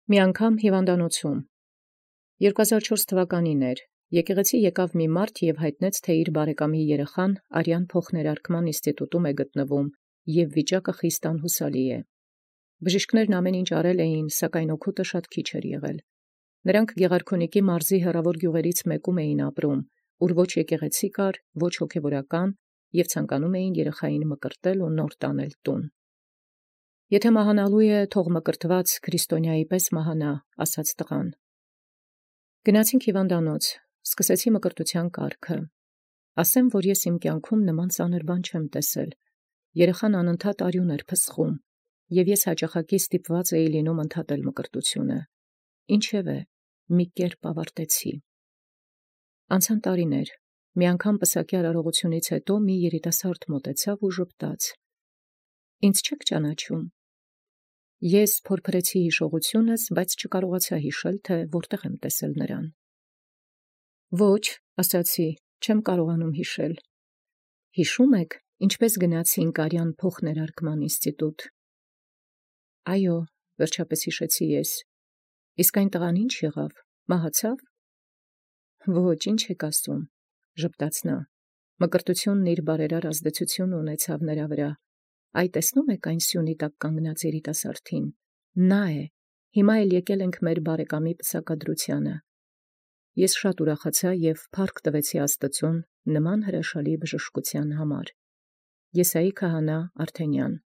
Մի անգամ հիվանդանոցում 2004 թվականին էր, եկեղեցի եկավ մի մարդ և հայտնեց, թե իր բարեկամի երեխան արյան փոխներարկման ինստիտուտում է գտնվում և վիճակը խիստ անհուսալի է։ Բժիշկներն ամեն ինչ արել էին, սակայն օգուտը շատ քիչ էր եղել։ Նրանք Գեղարքունիքի մարզի հեռավոր գյուղերից մեկում էին ապրում, ուր ոչ եկեղեցի կար, ոչ հոգևորական, և ցանկանում էին երեխային մկրտել ու նոր տանել տուն։ Եթե մահանալու է, թող մկրտված քրիստոնյայի պես մահանա, ասաց տղան։ Գնացինք հիվանդանոց, սկսեցի մկրտության կարգը։ Ասեմ, որ ես իմ կյանքում նման ծանր բան չեմ տեսել։ Երեխան անընդհատ արյուն էր փսխում, և ես հաճախակի ստիպված էի լինում ընդհատել մկրտությունը։ Ինչևէ, մի կերպ ավարտեցի։ Անցան տարիներ, մի անգամ պսակի արարողությունից հետո մի երիտասարդ մոտեցավ ու ժպտաց. «Ինձ չեք ճանաչում»։ Ես փորփրեցի հիշողությունս, բայց չկարողացա հիշել, թե որտեղ եմ տեսել նրան։ Ոչ, ասացի, չեմ կարողանում հիշել։ Հիշո՞ւմ եք, ինչպես գնացինք արյան փոխներարկման ինստիտուտ։ Այո, վերջապես հիշեցի ես։ Իսկ այն տղան ինչ եղավ, մահացավ։ Ոչ, ինչ եք ասում, ժպտաց նա։ Մկրտությունն իր բարերար ազդեցությունը ունեցավ նրա վրա։ Այ տեսնում եք այն սյունի տակ կանգնած երիտասարդին։ Նա է։ Հիմա էլ եկել ենք մեր բարեկամի պսակադրությանը։ Ես շատ ուրախացա և փառք տվեցի Աստծուն նման հրաշալի բժշկության համար։ Եսայի քահանա Արթենյան։